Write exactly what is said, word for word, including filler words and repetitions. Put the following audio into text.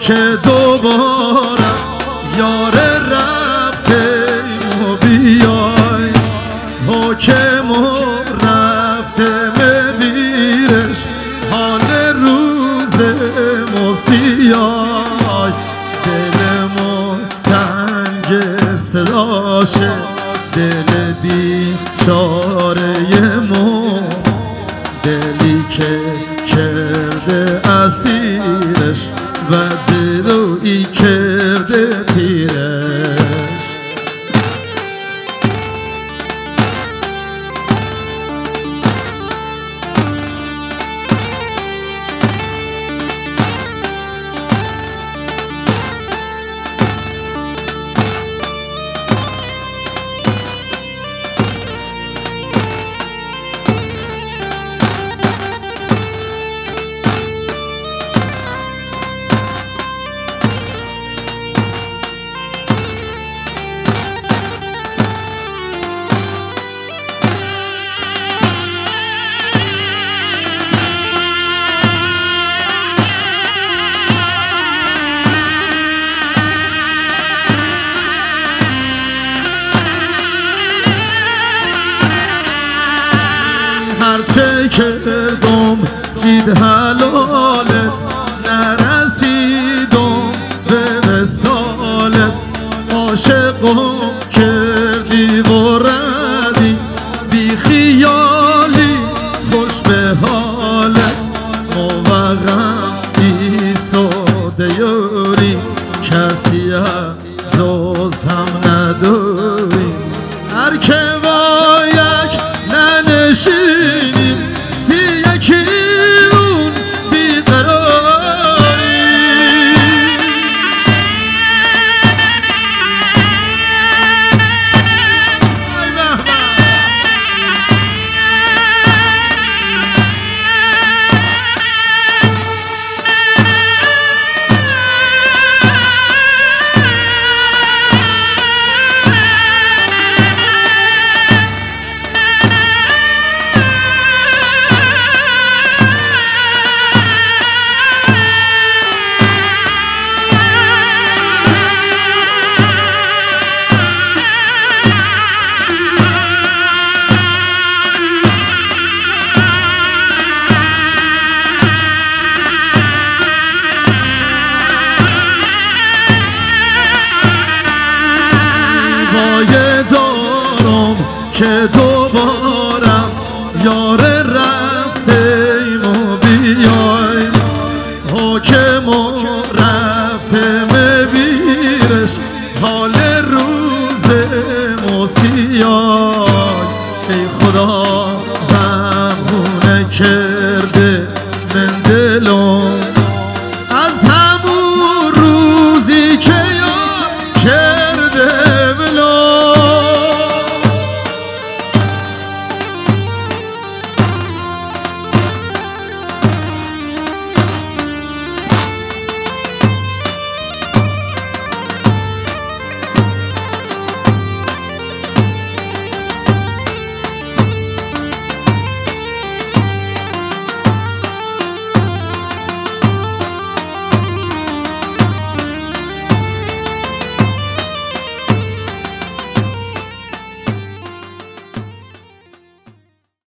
که دوباره یار رفته و بیای حکم و رفته مبیرش حال روز موسیای دل ما تنگ صداشه دل بیچاره ما دلی که کرده اسیرش و جلویی کرده تیرش هرچه کردم سید حلالت نرسیدم به وصالت عاشقم کردی و ردی بی خیالی خوش به حالت موقعم بی ساده یاری کسی از جز هم نداری هر که با یک ننشینیم سی یکی اون بیقراری پایه دارم که دوبارم یار رفته ایمو بیای حکم و رفته مبیرش حال روز موسیای ای خدا غمونه کرده من دلم